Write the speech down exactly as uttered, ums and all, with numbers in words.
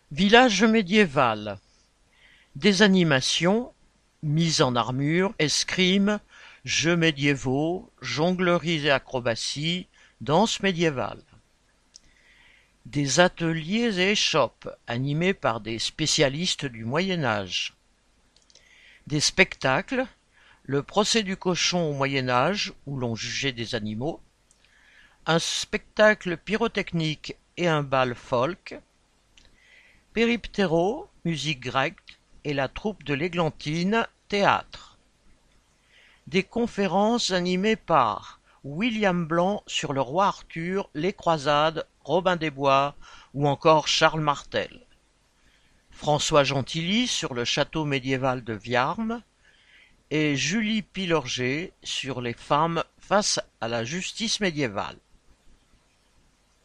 Village médiéval. Des animations, mise en armure, escrime, jeux médiévaux, jonglerie et acrobatie, danse médiévale. Des ateliers et échoppes animés par des spécialistes du Moyen Âge. Des spectacles, le procès du cochon au Moyen Âge où l'on jugeait des animaux, un spectacle pyrotechnique et un bal folk, Périptéro, musique grecque, et la troupe de l'Églantine, théâtre. Des conférences animées par William Blanc sur le roi Arthur, les croisades, Robin des Bois ou encore Charles Martel. François Gentilly sur le château médiéval de Viarmes et Julie Pilorget sur les femmes face à la justice médiévale.